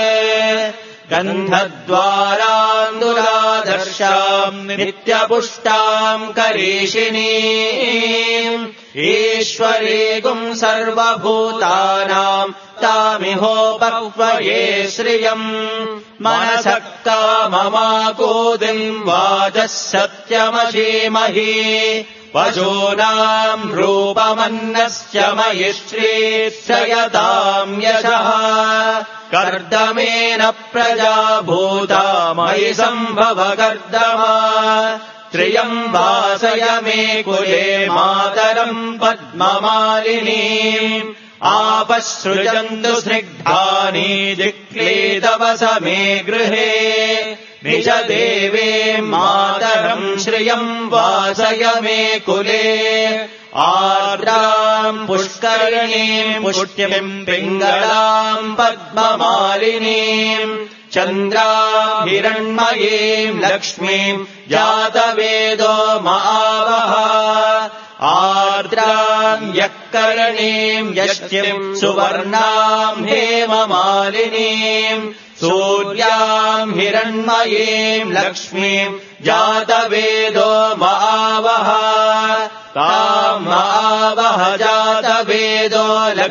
गन्धद्वारान्दुरादर्शाम् नित्यपुष्टाम् करीषिणीम् ईश्वरीगुम् सर्वभूतानाम् तामिहोपक्वये श्रियम् मनसः काममाकूदिम् वाचः सत्यमशीमहि वचूनाम् रूपमन्नस्य मयि श्रीश्रयताम् यशः कर्दमेन प्रजा भूता मयि सम्भव कर्दमा त्रियम् वासय मे कुले मातरम् पद्ममालिनीम् आपसृजन्तु स्निग्धानि जिक्लीतवस मे गृहे निज देवे मातरम् श्रियम् वासय मे कुले आर्द्राम् पुष्करिणीम् पुष्ट्यमिम् पिङ्गलाम् पद्ममालिनीम् चन्द्राम् हिरण्मयीम् लक्ष्मीम् जातवेदो महावः आर्द्राम् यःकरणीम् यष्टिम् सुवर्णाम् हेममालिनीम् सूर्याम् हिरण्मयीम् लक्ष्मीम् जातवेदो महावः ताम् महावः जातवेदो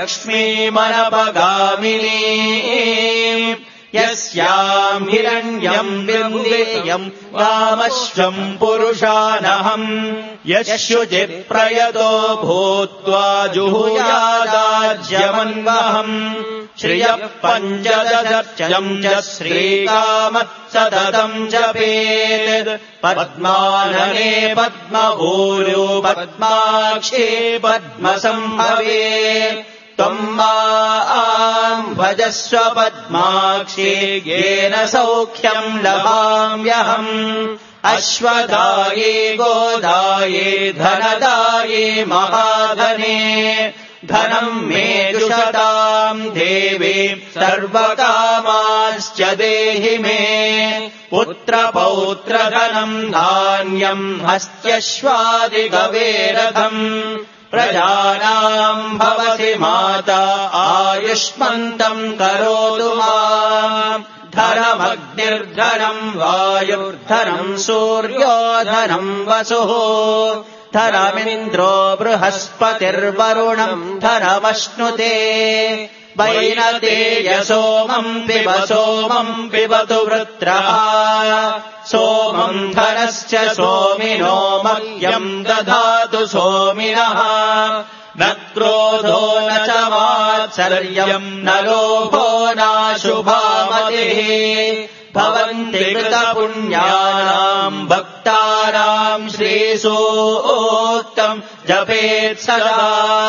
लक्ष्मीमनपगामिनीम् यस्याम् हिरण्यम् विन्देयम् वामश्वम् पुरुषानहम् यस्युजिप्रयतो भूत्वा जुहुयादाज्यमन्वहम् श्रियः पञ्चदशर्चम् च श्रीकामत्सततम् जपेत् पद्मानने पद्मभूयो पद्माक्षे पद्मसम्भवे त्वम् माम् भजस्व पद्माक्षे येन सौख्यम् लभाम्यहम् अश्वदाये गोदाये धनदाये महाधने धनम् मे जुषताम् देवे सर्वकामाश्च देहि मे पुत्रपौत्रधनम् धान्यम् हस्त्यश्वादिगवेरथम् प्रजानाम् भवति माता आयुष्मन्तम् करोतु माम् धनमग्निर्धनम् वायुर्धनम् सूर्यो धनम् वसुः धनमिन्द्रो बृहस्पतिर्वरुणम् धनमश्नुते वैनतेय सोमम् पिबतु वृत्रः सोमम् धनश्च सोमिनो मह्यम् दधातु सोमिनः न क्रोधो न च वात्सल्यम् न लोभो नाशुभामतिः भवन्ति कृतपुण्यानाम् भक्तानाम् श्रीसूक्तम् जपेत् सदा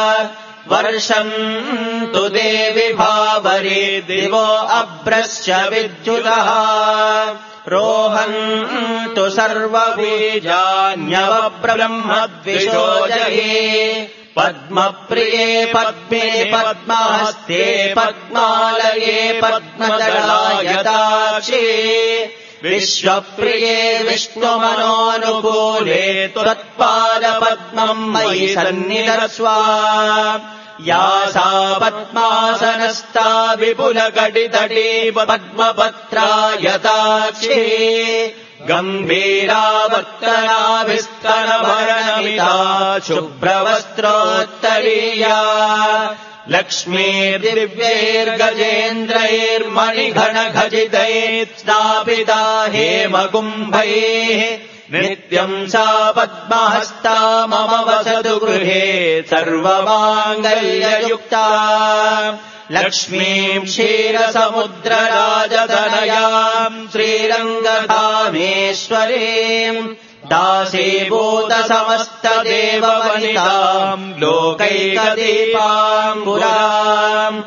वर्षन्तु देवि भावरे दिवो अभ्रश्च विद्युतः रोहन्तु सर्वबीजान्यवब्रह्मद्विषो जहे पद्मप्रिये पद्मे पद्महस्ते पद्मालये पद्मदलायताक्षे विश्वप्रिये विष्णुमनोनुकूले त्वत्पादपद्मम् मयि सन्निधत्स्व या सा पद्मासनस्था विपुलकटितटी पद्मपत्रायताक्षे गम्भीरावर्तना विस्तरभरणमिता शुभ्रवस्त्रोत्तरीया लक्ष्मीर्दिव्यैर्गजेन्द्रैर्मणिघनखचितैः स्नापिता हेमकुम्भैः नित्यम् सा पद्महस्ता मम वसतु गृहे सर्वमाङ्गल्ययुक्ता लक्ष्मीम् क्षीरसमुद्रराजतनयाम् श्रीरङ्गधामेश्वरीम् दासीभूतसमस्तदेववनिताम् लोकैकदीपाम् पुराम्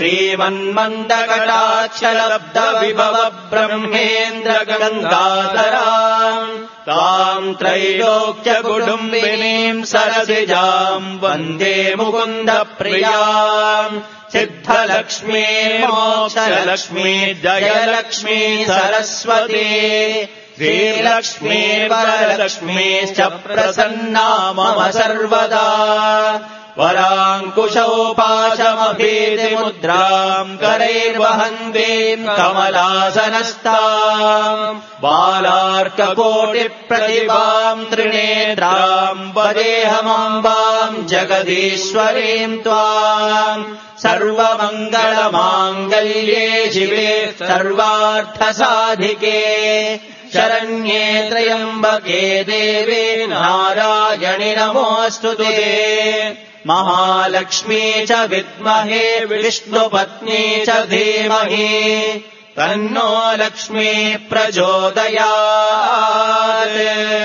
श्रीमन्मन्दकटाक्षलब्धविभव ब्रह्मेन्द्रगङ्गाधराम् ताम् त्रैलोक्यकुटुम्बिनीम् सरसिजाम् वन्दे मुकुन्दप्रियाम् सिद्धलक्ष्मी मोक्षलक्ष्मी जयलक्ष्मी सरस्वती श्रीलक्ष्मी वरलक्ष्मीश्च प्रसन्ना मम सर्वदा वराङ्कुशौ पाशमभीतिमुद्राम् करैर्वहन्तीम् कमलासनस्ताम् बालार्ककोटिप्रतिभाम् त्रिनेत्राम् वदेहमम्बाम् जगदीश्वरीम् त्वाम् सर्वमङ्गलमाङ्गल्ये शिवे सर्वार्थसाधिके शरण्ये त्र्यम्बके देवे नारायणि नमोऽस्तुते महालक्ष्मी च विद्महे विष्णुपत्नी च धीमहि तन्नो लक्ष्मी प्रचोदयात्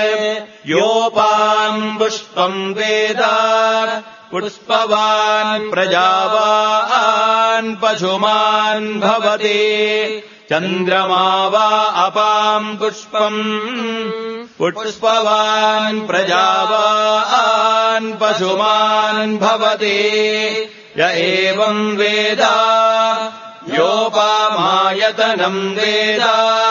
योपाम् पुष्पम् वेद पुष्पवान् प्रजावान् पशुमान् भवति चन्द्रमा वा अपाम् पुष्पम् पुष्पवान् प्रजावान् पशुमान् भवति य एवम् वेद योपामायतनम् वेद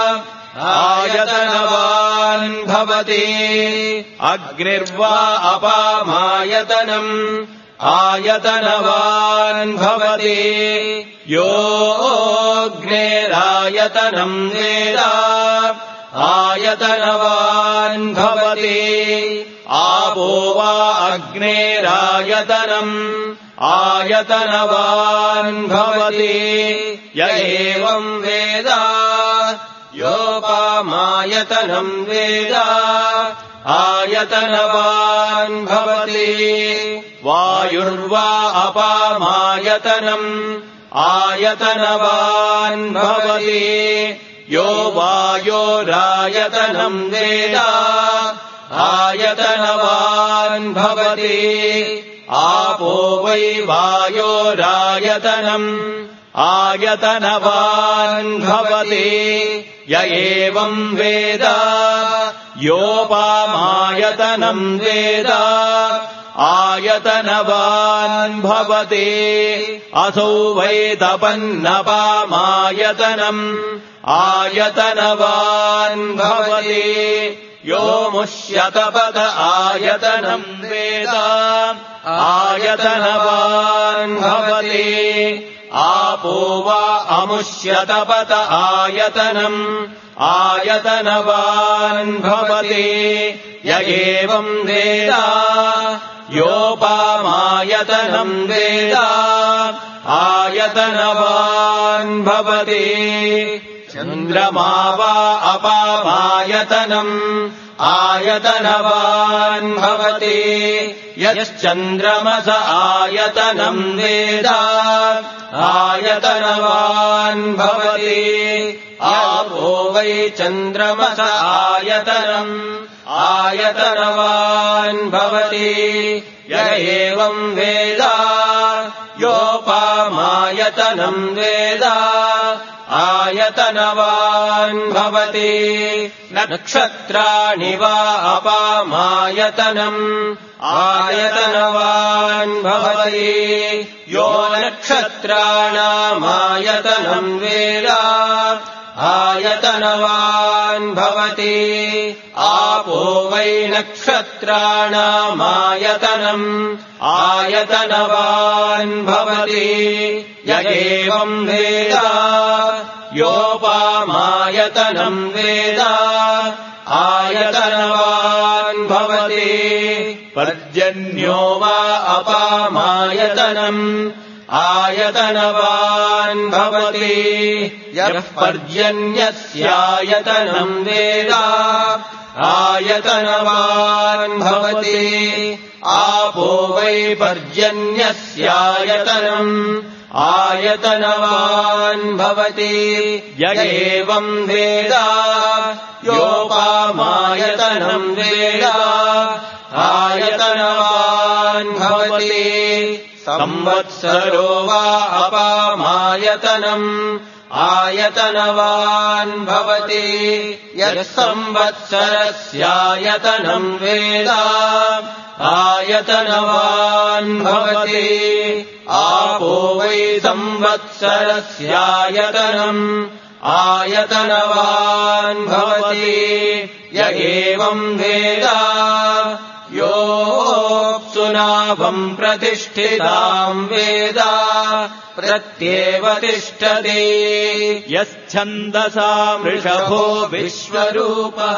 आयतनवान् भवति अग्निर्वा अपामायतनम् आयतनवान् भवति योऽग्नेरायतनम् वेद आयतनवान् भवति आपो वा अग्नेरायतनम् आयतनवान् भवति य एवम् वेद योपामायतनम् वेद आयतनवान् भवति वायुर्वा अपामायतनम् आयतनवान् भवति यो वायोरायतनम् वेद आयतनवान् भवति आपो वै वायोरायतनम् आयतनवान् भवति य एवम् वेद योपामायतनम् वेद आयतनवान् भवति असौ वै तपन्नपामायतनम् आयतनवान् भवति यो मुष्यतपद आयतनम् वेद आयतनवान् भवति आपो वा अमुष्यतपत आयतनम् आयतनवान् भवति य एवम् वेद योपामायतनम् वेद आयतनवान् भवति चन्द्रमा वा अपामायतनम् आयतनवान् भवति यश्चन्द्रमस आयतनम् वेद आयतनवान् भवति आपो वै चन्द्रमस आयतनम् आयतनवान् भवति य एवम् वेद योपामायतनम् वेद आयतनवान् भवति नक्षत्राणि वा अपामायतनम् आयतनवान् भवति यो नक्षत्राणामायतनम् वेद आयतनवान् भवति आपो वै नक्षत्राणामायतनम् आयतनवान् भवति य एवम् वेद योपामायतनम् वेद आयतनवान् भवति पर्जन्यो वा अपामायतनम् आयतनवान् भवति यः पर्जन्यस्यायतनम् वेद आयतनवान् भवति आपो वै पर्जन्यस्यायतनम् आयतनवान् भवति य एवम् वेद योपामायतनम् वेद आयतनवान् भवति संवत्सरो वा अपामायतनम् आयतनवान् भवति यः संवत्सरस्यायतनम् वेद आयतनवान् भवति आपो वै संवत्सरस्यायतनम् आयतनवान् भवति य एवम् वेद योऽप्सुनाभम् प्रतिष्ठिताम् वेद प्रत्येव तिष्ठति यच्छन्दसाम् ऋषभो विश्वरूपः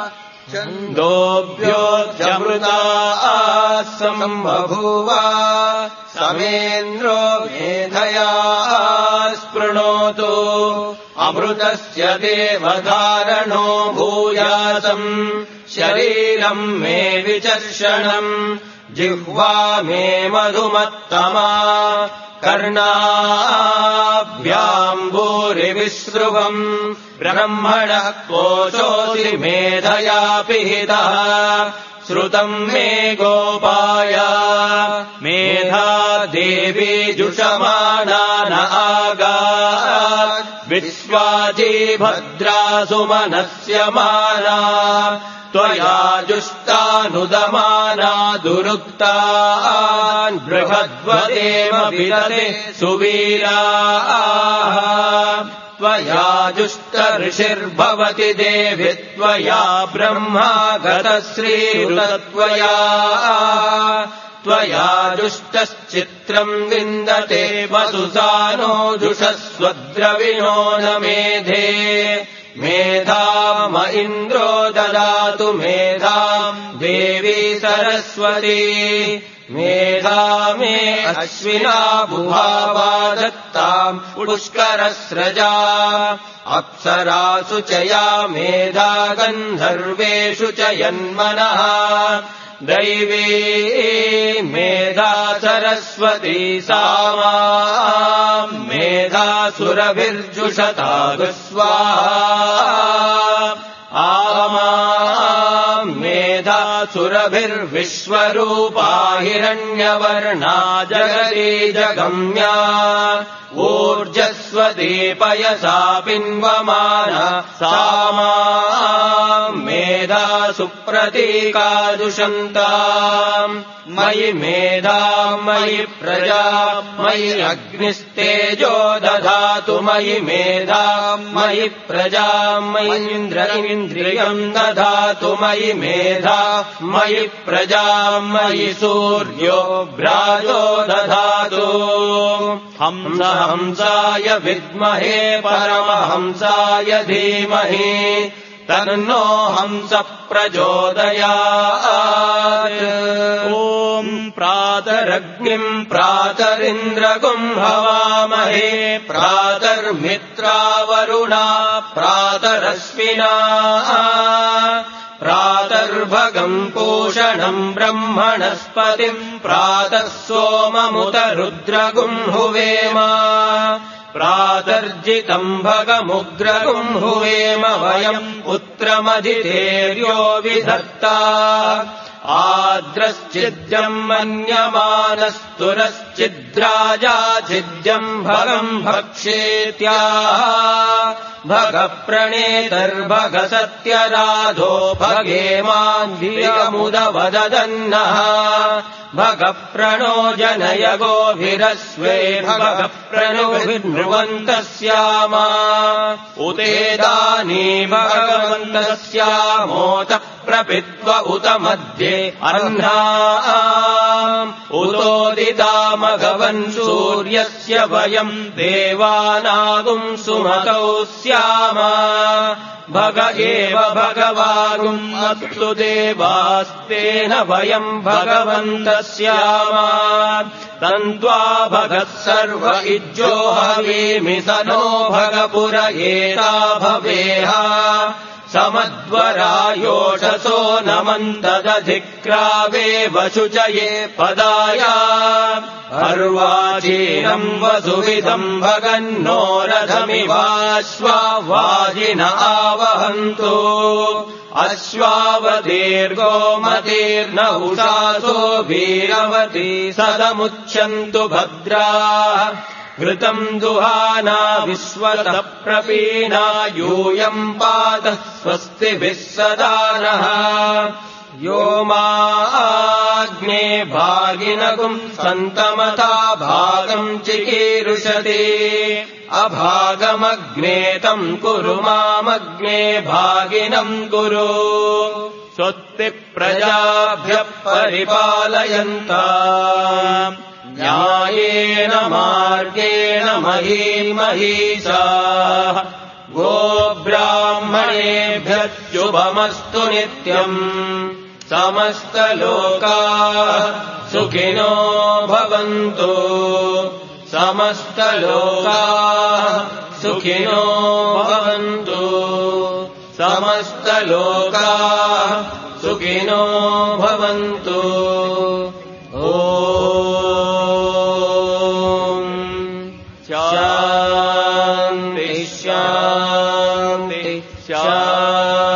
छन्दोभ्योऽमृता सम्बभूव समेन्द्रो मेधया स्पृणोतु अमृतस्य देवधारणो भूयासम् शरीरम् मे विचर्षणम् जिह्वा मे मधुमत्तमा कर्णाभ्याम् भूरिविसृवम् ब्रह्मणः कोशोऽसि मेधया पिहितः श्रुतम् मे गोपाय मेधा देवी जुषमाना न आगात् विश्वाजी भद्रासु मनस्यमाना त्वया जुष्टानुदमाना दुरुक्तान् बृहद्वदेव विदते सुवीराः त्वया जुष्ट ऋषिर्भवति देवि त्वया ब्रह्मा गतश्रीरुतत्वया त्वया जुष्टश्चित्रम् विन्दते वसुसानो जुषस्वद्रविणो न मेधे मेधाम इन्द्रो ददातु मेधाम् देवी सरस्वती मेधा मे अश्विना बुभावा दत्ताम् पुष्करस्रजा अप्सरासु च या मेधा गन्धर्वेषु च यन्मनः दैवी मेधा सरस्वती सामा मेधासुरभिर्जुषतागस्वाहा आमा मेधासुरभिर्विश्वरूपा हिरण्यवर्णा जगती जगम्या ऊर्जस्वती पयसा पिन्वमाना सामा मेधा सुप्रतीका दुषन्ताम् मयि मेधा मयि प्रजा मयि अग्निस्तेजो दधातु मयि मेधा मयि प्रजा मयीन्द्रियम् दधातु मयि मेधा मयि प्रजा मयि सूर्यो भ्राजो दधातु हंसाय विद्महे परमहंसाय धीमहि तन्नो हंस प्रचोदयात् ॐ प्रातरग्निम् प्रातरिन्द्रगुम् हवामहे प्रातर्मित्रावरुणा प्रातरश्विना प्रातर्भगम् पूषणम् ब्रह्मणस्पतिम् प्रातः सोममुत रुद्रगुम् हुवेम प्रातर्जितम् भगमुग्रगुम् हुवेम वयम् पुत्रमधितेर्यो विधत्ता आद्रश्चिद्यम् मन्यमानस्तुरश्चिद्राजाचिद्यम् भगम् भक्षेत्या भगप्रणेतर्भगसत्यराधो भगेमान्धियमुदवदन्नः भगप्रणो जनय गोभिरस्वे भगप्रणोभिर्नृवन्तस्यामा उतेदानी भगवन्तस्यामोत प्रपित्व उत मध्ये अह्नाम् उतोदितामघवन् सूर्यस्य वयम् देवानागुम् सुमतौ स्यामा भग एव भगवागुम् अस्तु देवास्तेन वयम् भगवन्तस्यामा तन्त्वा भगः सर्व इज्जो हवीमि स नो भगपुर एता भवेह समद्वरायोषसो नमन्तदधिक्रावे वशुचये पदाया अर्वाचीनम् वसुविदम् भगन्नो रथमिवाश्वा वाजिन आवहन्तु अश्वावदीर्घो मतीर्न उषासो वीरवती सदमुच्यन्तु भद्राः घृतम् दुहाना विश्वतः प्रपीना यूयम् पातः स्वस्तिभिः सदा नः यो माग्ने भागिनगुम् सन्तमता भागम् चिकीर्षति अभागमग्ने तम् कुरु मामग्ने भागिनम् कुरु स्वस्ति प्रजाभ्यः परिपालयन्ता न्यायेन मार्गेण महीमहीषाः गोब्राह्मणेभ्यः शुभमस्तु नित्यम् समस्तलोकाः सुखिनो भवन्तु समस्तलोकाः सुखिनो भवन्तु समस्तलोकाः सुखिनो भवन्तु ॐ शान्ति शान्ति शान्ति